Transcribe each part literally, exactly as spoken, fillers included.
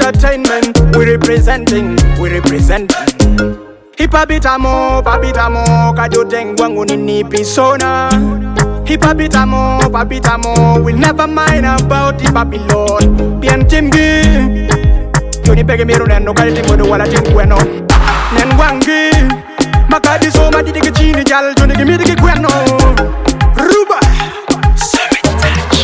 entertainment. We representing, we representing. Hipa bitamo, papitamo, kajoteng wangu nini pisona. Hipa bitamo, papitamo, we'll never mind about the Babylon. Bien timgi, yoni pege miru neno kaya timodo wala timkweno. Nen wangi, makadi so matitike chini jal, joni kimitike kweno. Ruba, seven touch.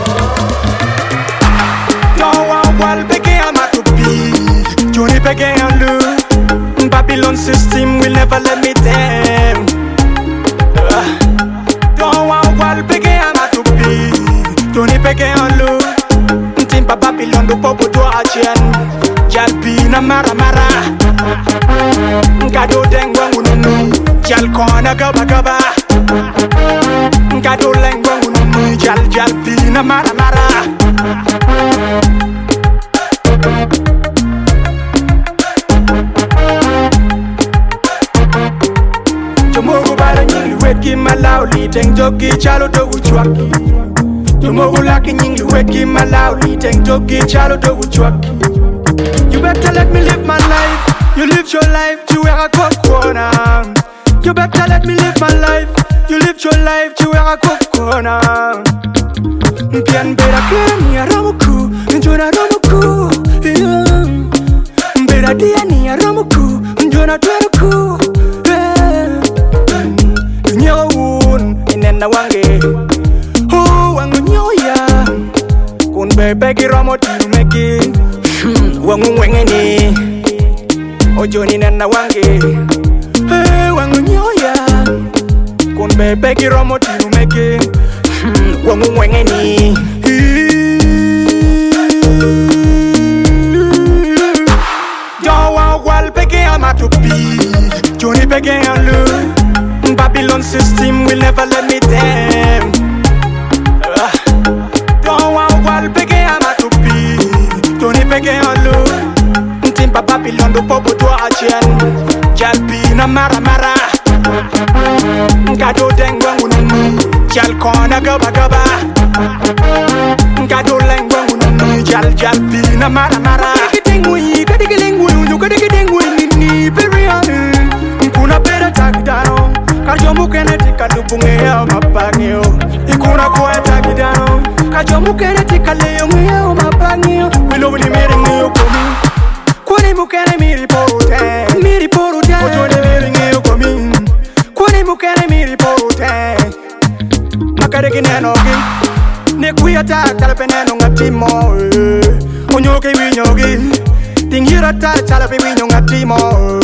Yawa wal peke amatupi, joni peke andu. Babylon system will never let me down. uh, Don't want wall peke amatupi, Tony peke anlu. Timpa Babylon do popo to achen. Jalpi na mara mara. Nkado dengwa ngununu. Jal kona gaba gaba. Nkado lengwa ngununu. Jal jalpi na mara mara. Jomogu bara nyingli weki malauli teng jogi chalo do uchwaki. Jomogu laki nyingli weki malauli teng jogi chalo do uchwaki. You better let me live my life. You live your life to where I go corner. You better let me live my life. You live your life to where I go corner. Mpian bera keni ya ramuku, njona ramuku. Bera dia ni ya ramuku, njona tweruku. Inena wange oh wangu nyoya kun bebe kiromo tirumeki wangu wengeni ojo ni nena wange hey wangu nyoya kun bebe kiromo tirumeki wangu wengeni Jawa wal peke amatupi joni peke anlu. Babylon system will never let me down. uh, Don't want wall peke amatupi, Tony peke anlu. Timpa Babylon do popo to achen. Jalpi na mara mara. Nkado dengwa ngununu. Jal kona gaba gaba. Nkado lengwa ngununu. Jal jalpi na mara mara. Kadikitengui, kadikilengui, kadikitengui nini period. Nkuna pera tag down. Kajomu keneti kalupunge ya mapangyo. Ikuna kueta gidano. Kajomu keneti kaleo ngeo mapangyo. Wilo wili miri ngeo komi. Kwani mukene miri porute. Miri porute. Ojone miri ngeo komi. Kwani mukene miri porute. Nakareki nenogi. Nekuya ta talape neno ngatimo. Onyoke winyogi. Tingira ta talape winyo ngatimo.